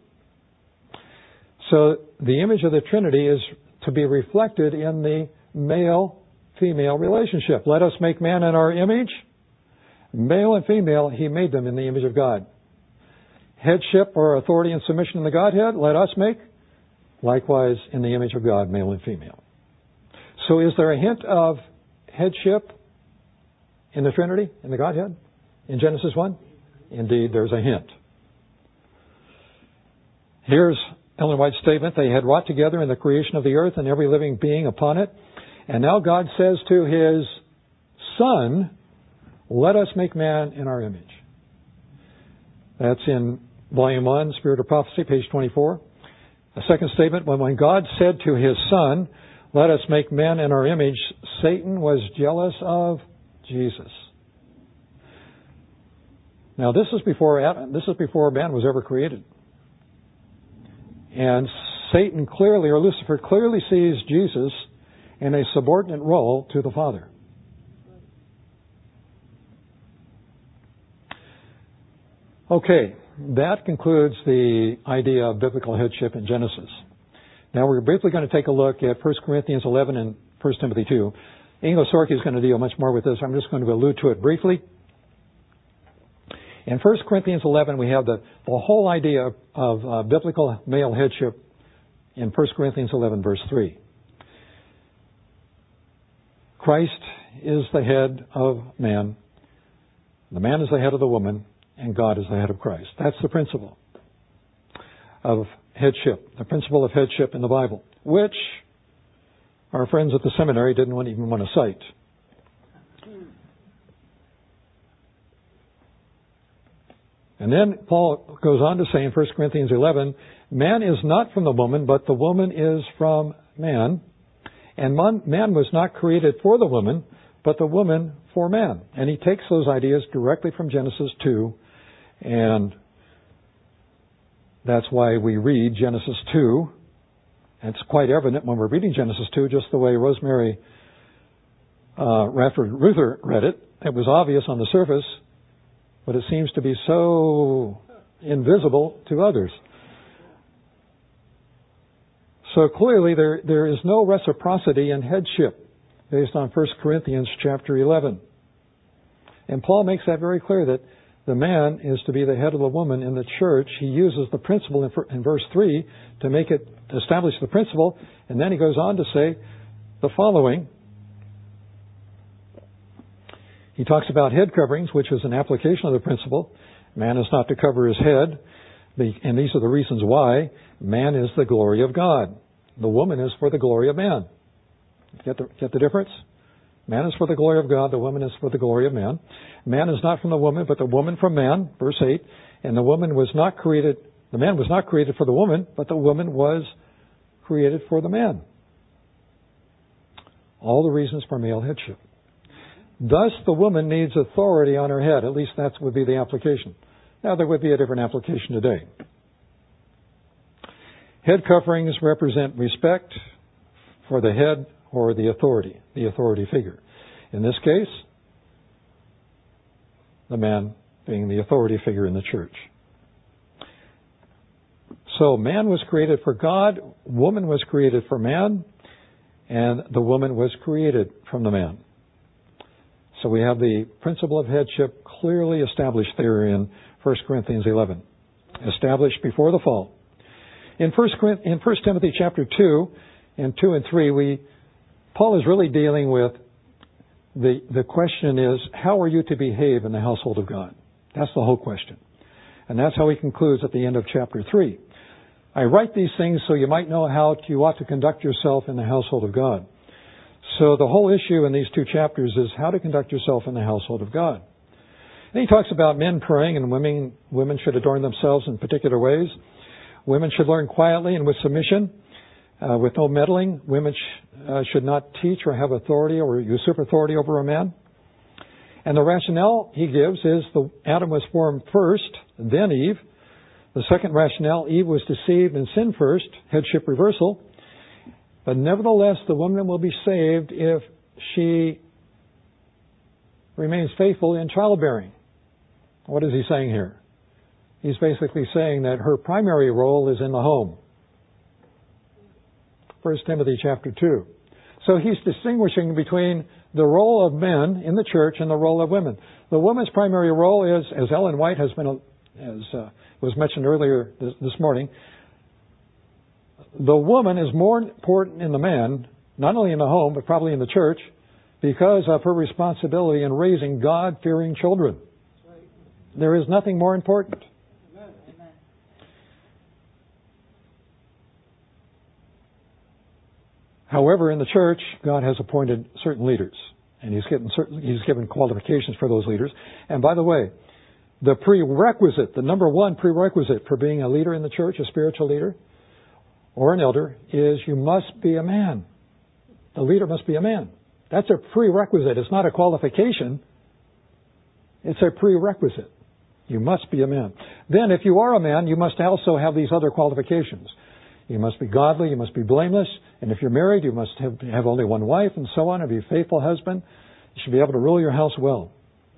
So the image of the Trinity is to be reflected in the male-female relationship. Let us make man in our image. Male and female, He made them in the image of God. Headship or authority and submission in the Godhead, let us make. Likewise, in the image of God, male and female. So is there a hint of headship in the Trinity, in the Godhead, in Genesis one? Indeed, there's a hint. Here's Ellen White's statement. They had wrought together in the creation of the earth and every living being upon it. And now God says to His Son, let us make man in our image. That's in Volume one, Spirit of Prophecy, page twenty-four. A second statement, when, when God said to His Son, let us make man in our image, Satan was jealous of Jesus. Now this is before Adam, this is before man was ever created. And Satan clearly, or Lucifer clearly sees Jesus in a subordinate role to the Father. Okay, that concludes the idea of biblical headship in Genesis. Now we're briefly going to take a look at First Corinthians eleven and First Timothy two. Ingo Sorky is going to deal much more with this. I'm just going to allude to it briefly. In First Corinthians eleven, we have the, the whole idea of, of uh, biblical male headship in First Corinthians eleven, verse three. Christ is the head of man. The man is the head of the woman. And God is the head of Christ. That's the principle of headship, the principle of headship in the Bible, which our friends at the seminary didn't even want to cite. And then Paul goes on to say in First Corinthians eleven, man is not from the woman, but the woman is from man. And man, man was not created for the woman, but the woman for man. And he takes those ideas directly from Genesis two. And that's why we read Genesis two. And it's quite evident when we're reading Genesis two, just the way Rosemary uh, Radford Ruther read it. It was obvious on the surface, but it seems to be so invisible to others. So clearly there, there is no reciprocity in headship based on First Corinthians chapter eleven. And Paul makes that very clear that the man is to be the head of the woman in the church. He uses the principle in, in verse three to make it establish the principle, and then he goes on to say the following. He talks about head coverings, which is an application of the principle. Man is not to cover his head, and these are the reasons why. Man is the glory of God. The woman is for the glory of man. Get the, get the difference? Man is for the glory of God, the woman is for the glory of man. Man is not from the woman, but the woman from man, verse eight. And the woman was not created, the man was not created for the woman, but the woman was created for the man. All the reasons for male headship. Thus, the woman needs authority on her head. At least that would be the application. Now, there would be a different application today. Head coverings represent respect for the head or the authority, the authority figure. In this case, the man being the authority figure in the church. So man was created for God, woman was created for man, and the woman was created from the man. So we have the principle of headship clearly established there in First Corinthians eleven, established before the fall. In First in First Timothy chapter two and two and three, we Paul is really dealing with the the question is, how are you to behave in the household of God? That's the whole question. And that's how he concludes at the end of chapter three. I write these things so you might know how you ought to conduct yourself in the household of God. So the whole issue in these two chapters is how to conduct yourself in the household of God. And he talks about men praying, and women women should adorn themselves in particular ways. Women should learn quietly and with submission, uh, with no meddling. Women sh- uh, should not teach or have authority or usurp authority over a man. And the rationale he gives is the Adam was formed first, then Eve. The second rationale, Eve was deceived and sinned first, headship reversal. But nevertheless, the woman will be saved if she remains faithful in childbearing. What is he saying here? He's basically saying that her primary role is in the home. First Timothy chapter two. So he's distinguishing between the role of men in the church and the role of women. The woman's primary role is, as Ellen White has been, as uh, was mentioned earlier this, this morning, the woman is more important in the man, not only in the home, but probably in the church, because of her responsibility in raising God-fearing children. There is nothing more important. Amen. However, in the church, God has appointed certain leaders, and He's given certain, He's given qualifications for those leaders. And by the way, the prerequisite, the number one prerequisite for being a leader in the church, a spiritual leader, or an elder, is you must be a man. The leader must be a man. That's a prerequisite. It's not a qualification. It's a prerequisite. You must be a man. Then, if you are a man, you must also have these other qualifications. You must be godly, you must be blameless, and if you're married, you must have, have only one wife, and so on, and be a faithful husband. You should be able to rule your house well.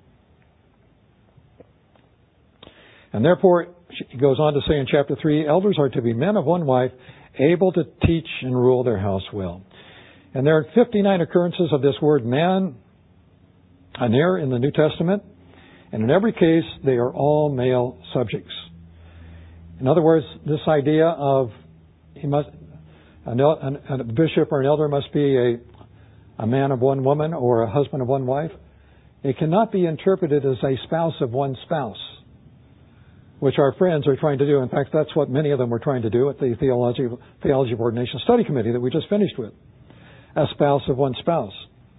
And therefore, he goes on to say in chapter three, elders are to be men of one wife, able to teach and rule their house well. And there are fifty-nine occurrences of this word man, aner, in the New Testament. And in every case, they are all male subjects. In other words, this idea of he must, an, an, a bishop or an elder must be a, a man of one woman or a husband of one wife. It cannot be interpreted as a spouse of one spouse, which our friends are trying to do. In fact, that's what many of them were trying to do at the Theology, Theology of Ordination Study Committee that we just finished with. A spouse of one spouse.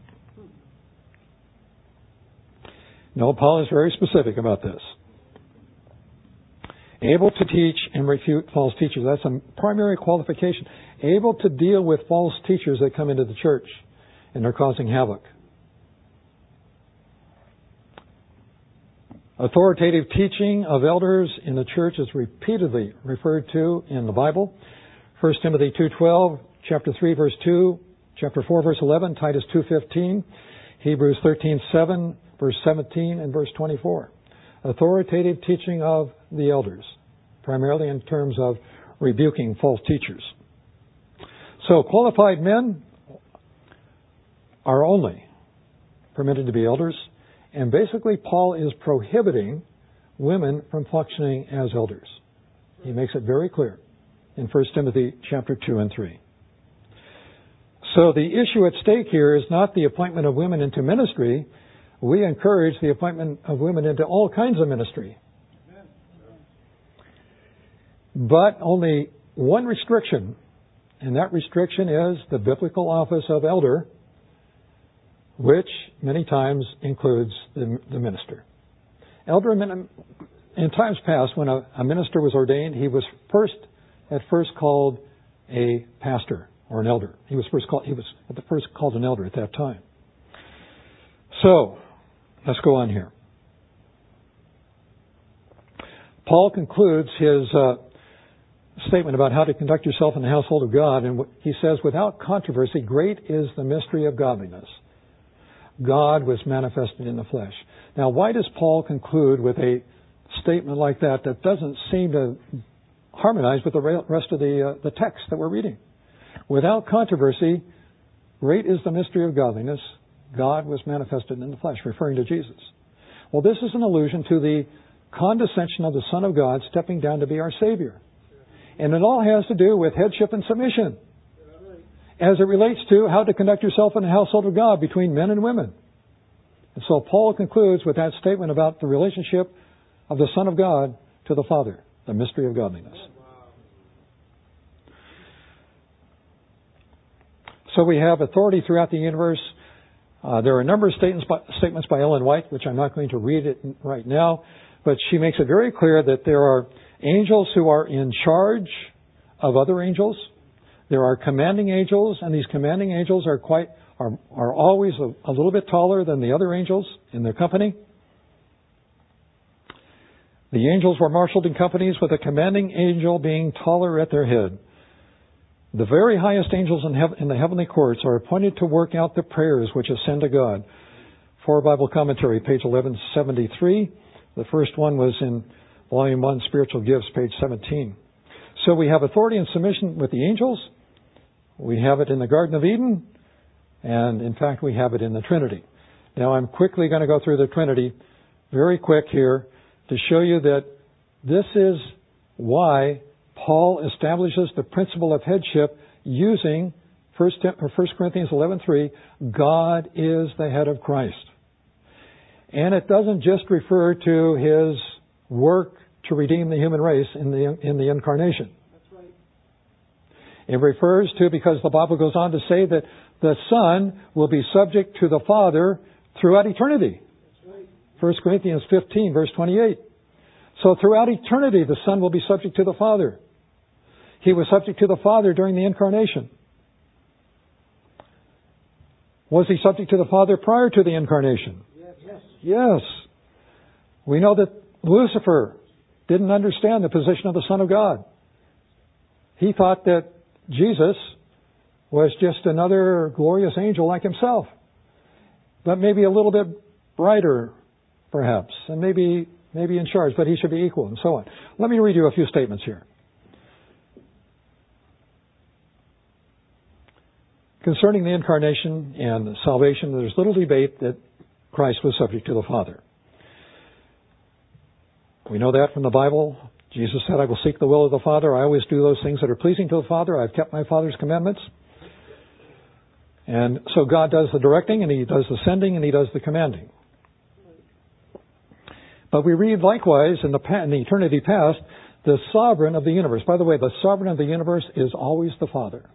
No, Paul is very specific about this. Able to teach and refute false teachers. That's a primary qualification. Able to deal with false teachers that come into the church and are causing havoc. Authoritative teaching of elders in the church is repeatedly referred to in the Bible. First Timothy two twelve, chapter three verse two, chapter four verse eleven, Titus two fifteen, Hebrews thirteen seven, verse seventeen and verse twenty-four. Authoritative teaching of the elders, primarily in terms of rebuking false teachers. So qualified men are only permitted to be elders, and basically Paul is prohibiting women from functioning as elders. He makes it very clear in First Timothy chapter two and three. So the issue at stake here is not the appointment of women into ministry. We encourage the appointment of women into all kinds of ministry. But only one restriction, and that restriction is the biblical office of elder, which many times includes the, the minister. Elder, in times past, when a, a minister was ordained, he was first, at first called a pastor. or an elder. He was first called, he was at the first called an elder at that time. So, let's go on here. Paul concludes his uh, statement about how to conduct yourself in the household of God, and he says, without controversy, great is the mystery of godliness. God was manifested in the flesh. Now, why does Paul conclude with a statement like that that doesn't seem to harmonize with the rest of the uh, the text that we're reading? Without controversy, great is the mystery of godliness. God was manifested in the flesh, referring to Jesus. Well, this is an allusion to the condescension of the Son of God stepping down to be our Savior. And it all has to do with headship and submission as it relates to how to conduct yourself in the household of God between men and women. And so Paul concludes with that statement about the relationship of the Son of God to the Father, the mystery of godliness. So we have authority throughout the universe. Uh, there are a number of statements by, statements by Ellen White, which I'm not going to read it right now, but she makes it very clear that there are angels who are in charge of other angels. There are commanding angels, and these commanding angels are quite are, are always a, a little bit taller than the other angels in their company. The angels were marshaled in companies with a commanding angel being taller at their head. The very highest angels in, hev- in the heavenly courts are appointed to work out the prayers which ascend to God. For Bible Commentary, page eleven seventy-three. The first one was in Volume one, Spiritual Gifts, page seventeen. So we have authority and submission with the angels. We have it in the Garden of Eden. And in fact, we have it in the Trinity. Now, I'm quickly going to go through the Trinity very quick here to show you that this is why Paul establishes the principle of headship using First Corinthians eleven three. God is the head of Christ. And it doesn't just refer to His work to redeem the human race in the in the incarnation. That's right. It refers to, because the Bible goes on to say that the Son will be subject to the Father throughout eternity. That's right. First Corinthians fifteen, verse twenty-eight. So throughout eternity, the Son will be subject to the Father. He was subject to the Father during the incarnation. Was He subject to the Father prior to the incarnation? Yes. Yes. We know that Lucifer didn't understand the position of the Son of God. He thought that Jesus was just another glorious angel like himself, but maybe a little bit brighter, perhaps, and maybe maybe in charge, but he should be equal, and so on. Let me read you a few statements here. Concerning the incarnation and salvation, there's little debate that Christ was subject to the Father. We know that from the Bible. Jesus said, I will seek the will of the Father. I always do those things that are pleasing to the Father. I've kept my Father's commandments. And so God does the directing, and He does the sending, and He does the commanding. But we read likewise in the, in the eternity past, the sovereign of the universe. By the way, the sovereign of the universe is always the Father.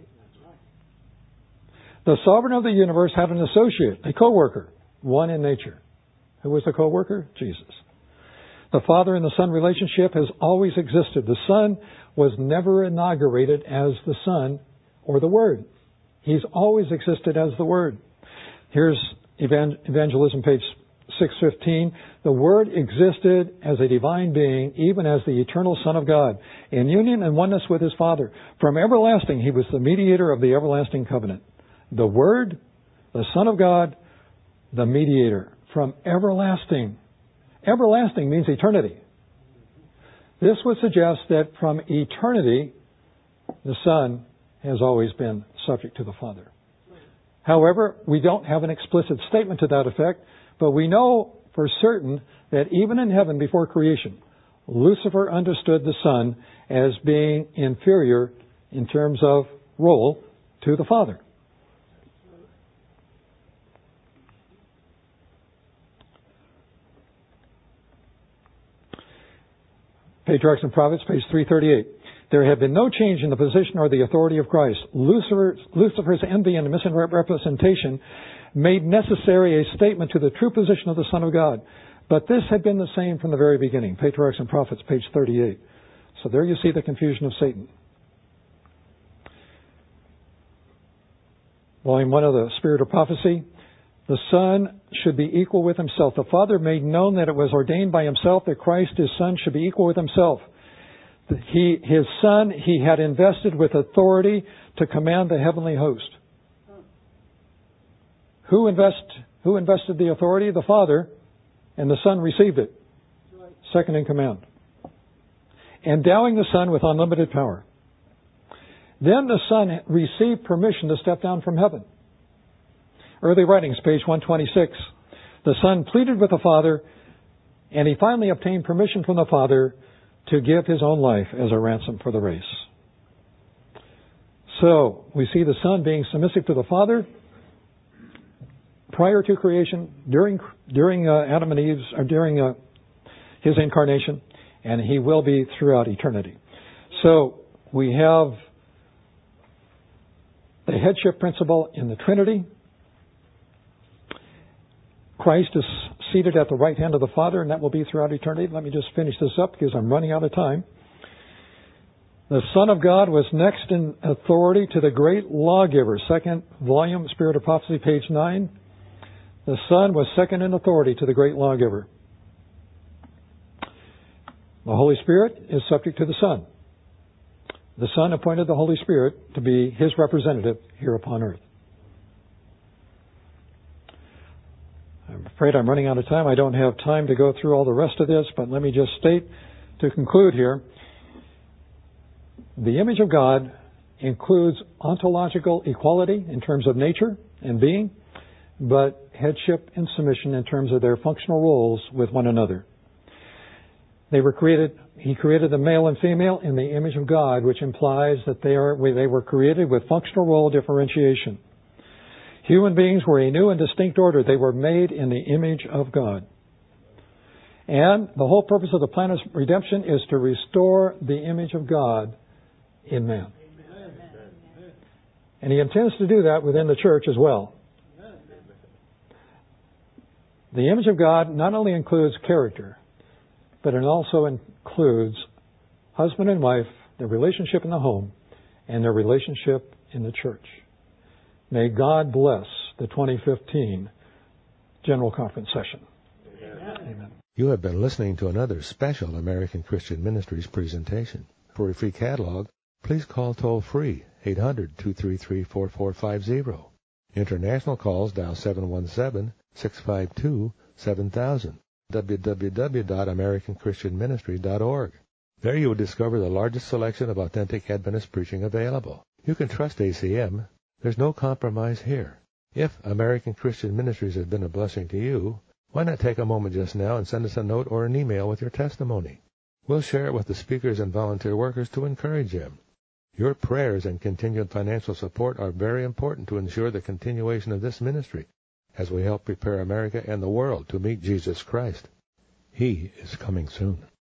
The sovereign of the universe had an associate, a co-worker, one in nature. Who was the co-worker? Jesus. The Father and the Son relationship has always existed. The Son was never inaugurated as the Son or the Word. He's always existed as the Word. Here's Evangelism, page six fifteen. The Word existed as a divine being, even as the eternal Son of God, in union and oneness with His Father. From everlasting, He was the mediator of the everlasting covenant. The Word, the Son of God, the mediator. From everlasting. Everlasting means eternity. This would suggest that from eternity, the Son has always been subject to the Father. However, we don't have an explicit statement to that effect, but we know for certain that even in heaven before creation, Lucifer understood the Son as being inferior in terms of role to the Father. Patriarchs and Prophets, page three thirty-eight. There had been no change in the position or the authority of Christ. Lucifer's, Lucifer's envy and misrepresentation made necessary a statement to the true position of the Son of God. But this had been the same from the very beginning. Patriarchs and Prophets, page thirty-eight. So there you see the confusion of Satan. Volume one of the Spirit of Prophecy. The Son should be equal with himself. The Father made known that it was ordained by himself that Christ, his Son, should be equal with himself. He, his Son, he had invested with authority to command the heavenly host. Who invest, who invested the authority? The Father, and the Son received it. Second in command. Endowing the Son with unlimited power. Then the Son received permission to step down from heaven. Early Writings, page one twenty-six. The Son pleaded with the Father, and he finally obtained permission from the Father to give his own life as a ransom for the race. So, we see the Son being submissive to the Father prior to creation, during during uh, Adam and Eve's, or during uh, his incarnation, and he will be throughout eternity. So, we have the headship principle in the Trinity. Christ is seated at the right hand of the Father, and that will be throughout eternity. Let me just finish this up because I'm running out of time. The Son of God was next in authority to the great lawgiver. Second volume, Spirit of Prophecy, page nine. The Son was second in authority to the great lawgiver. The Holy Spirit is subject to the Son. The Son appointed the Holy Spirit to be his representative here upon earth. I'm afraid I'm running out of time. I don't have time to go through all the rest of this, but let me just state to conclude here. The image of God includes ontological equality in terms of nature and being, but headship and submission in terms of their functional roles with one another. They were created, he created the male and female in the image of God, which implies that they are, they were created with functional role differentiation. Human beings were a new and distinct order. They were made in the image of God. And the whole purpose of the plan of redemption is to restore the image of God in man. Amen. And he intends to do that within the church as well. Amen. The image of God not only includes character, but it also includes husband and wife, their relationship in the home, and their relationship in the church. May God bless the twenty fifteen General Conference session. Amen. Amen. You have been listening to another special American Christian Ministries presentation. For a free catalog, please call toll-free eight hundred, two three three, four four five zero. International calls dial seven one seven, six five two, seven thousand. w w w dot american christian ministry dot org. There you will discover the largest selection of authentic Adventist preaching available. You can trust A C M. There's no compromise here. If American Christian Ministries has been a blessing to you, why not take a moment just now and send us a note or an email with your testimony? We'll share it with the speakers and volunteer workers to encourage them. Your prayers and continued financial support are very important to ensure the continuation of this ministry as we help prepare America and the world to meet Jesus Christ. He is coming soon.